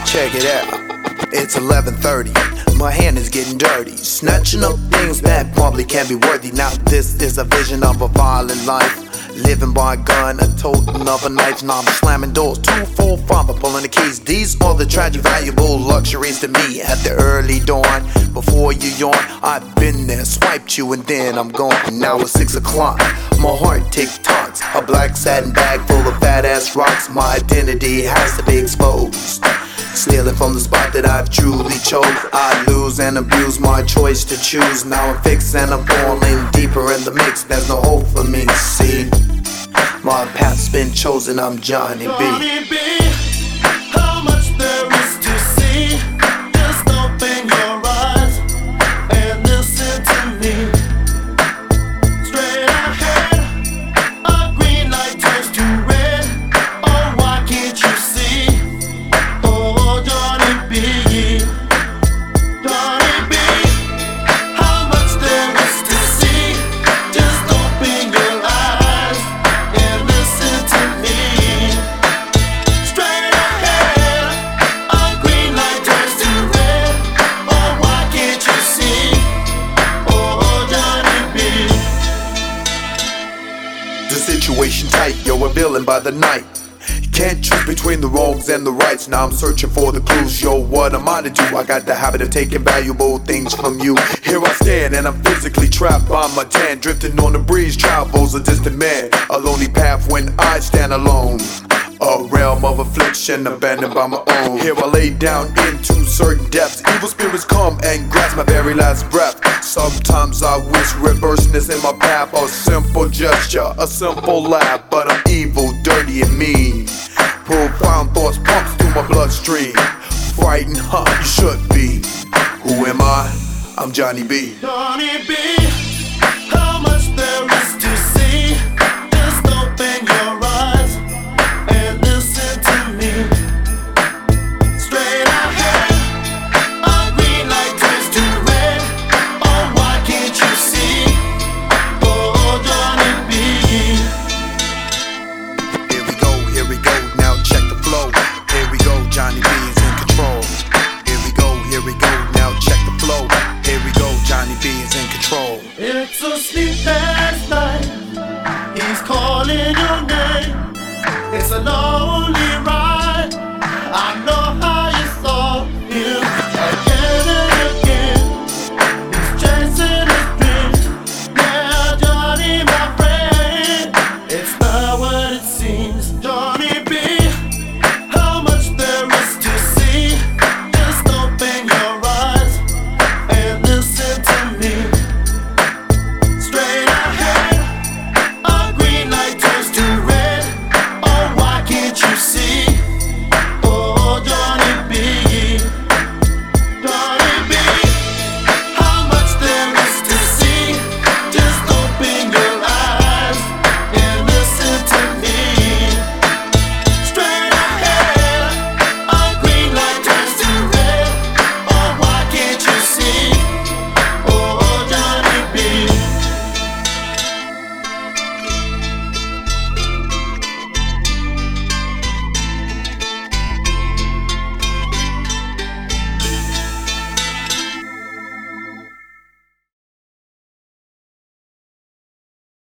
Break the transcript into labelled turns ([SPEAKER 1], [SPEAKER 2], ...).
[SPEAKER 1] Check it out. It's 11:30. My hand is getting dirty, snatching up things that probably can't be worthy. Now this is a vision of a violent life, living by a gun, a toting of a knife. Now I'm slamming doors, 2, 4, 5, I'm pulling the keys. These are the tragic, valuable luxuries to me at the early dawn. Before you yawn, I've been there, swiped you and then I'm gone. Now it's 6 o'clock, my heart tick-tocks. A black satin bag full of fat-ass rocks. My identity has to be exposed, stealing from the spot that I've truly chose. I lose and abuse my choice to choose. Now I'm fixed and I'm falling deeper in the mix. There's no hope for me, see. My path's been chosen, I'm Johnny B.
[SPEAKER 2] Johnny B, how much there is to see. Just open your eyes and listen to me. Straight ahead, a green light turns to red. Oh, why can't you see? Oh, Johnny B, Johnny B, how much there is to see. Just open your eyes and listen to me. Straight ahead, a green light turns to red. Oh, why can't you see? Oh, Johnny B.
[SPEAKER 1] The situation tight, yo, a villain by the night. Can't choose between the wrongs and the rights. Now I'm searching for the clues, yo, what am I to do? I got the habit of taking valuable things from you. Here I stand and I'm physically trapped by my tan. Drifting on the breeze, travels a distant man. A lonely path when I stand alone. A realm of affliction, abandoned by my own. Here I lay down into certain depths. Evil spirits come and grasp my very last breath. Sometimes I wish reverseness in my path. A simple gesture, a simple laugh. But I'm evil, dirty and mean. Profound thoughts pumps through my bloodstream. Frightened, huh? You should be. Who am I? I'm Johnny B.
[SPEAKER 2] Johnny B, how much there is to see. Just open your eyes and listen to me. Straight ahead, a green light turns to red. Oh, why can't you see? Oh, Johnny B.
[SPEAKER 1] Here we go, now check the flow. Here we go, Johnny B is in control. Here we go, now check the flow. Here we go, Johnny B is in control.
[SPEAKER 2] It's a sleepless night. He's calling your name. It's a lonely ride. I know how